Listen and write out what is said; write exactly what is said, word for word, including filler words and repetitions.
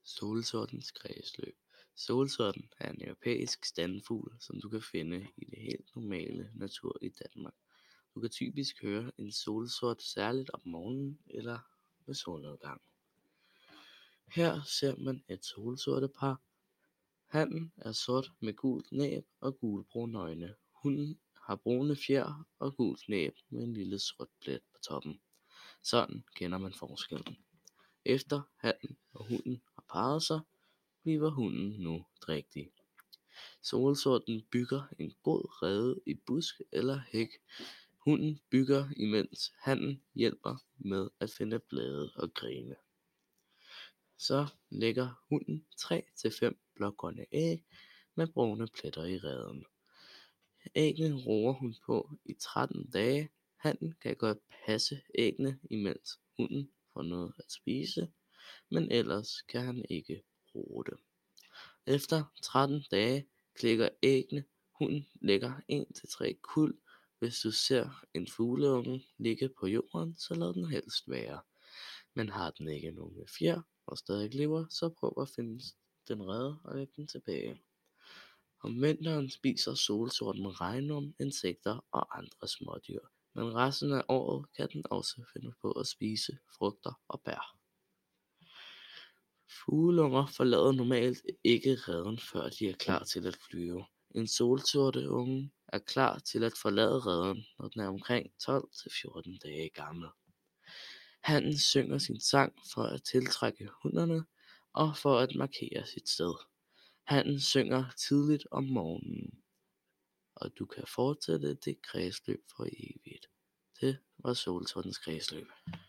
Solsortens kredsløb. Solsorten er en europæisk standfugl, som du kan finde i det helt normale natur i Danmark. Du kan typisk høre en solsort særligt om morgenen eller ved solnedgang. Her ser man et solsortepar. Hannen er sort med gult næb og gulbrune øjne. Hunnen har brune fjer og gult næb med en lille sort plet på toppen. Sådan kender man forskellen. Efter hannen og hunnen har parret sig, bliver hunnen nu drægtig. Solsorten bygger en god rede i busk eller hæk. Hunnen bygger, imens hannen hjælper med at finde blade og grene. Så lægger hunnen tre til fem blågrønne æg med brune pletter i reden. Æggene ruger hun på i tretten dage. Hannen kan godt passe æggene, imens hunnen får noget at spise, men ellers kan han ikke ruge det. Efter tretten dage klækker æggene. Hunnen lægger en til tre kuld. Hvis du ser en fugleunge ligge på jorden, så lad den helst være. Men har den ikke nogen fjer og stadig lever, så prøv at finde den rede og lægge den tilbage. Om vinteren spiser solsorten regnorm, insekter og andre smådyr, men resten af året kan den også finde på at spise frugter og bær. Fugleunger forlader normalt ikke reden, før de er klar til at flyve. En solsorteunge er klar til at forlade reden, når den er omkring tolv til fjorten dage gammel. Hannen synger sin sang for at tiltrække hunnerne og for at markere sit sted. Hannen synger tidligt om morgenen, og du kan fortsætte det kredsløb for evigt. Det var solsortens kredsløb.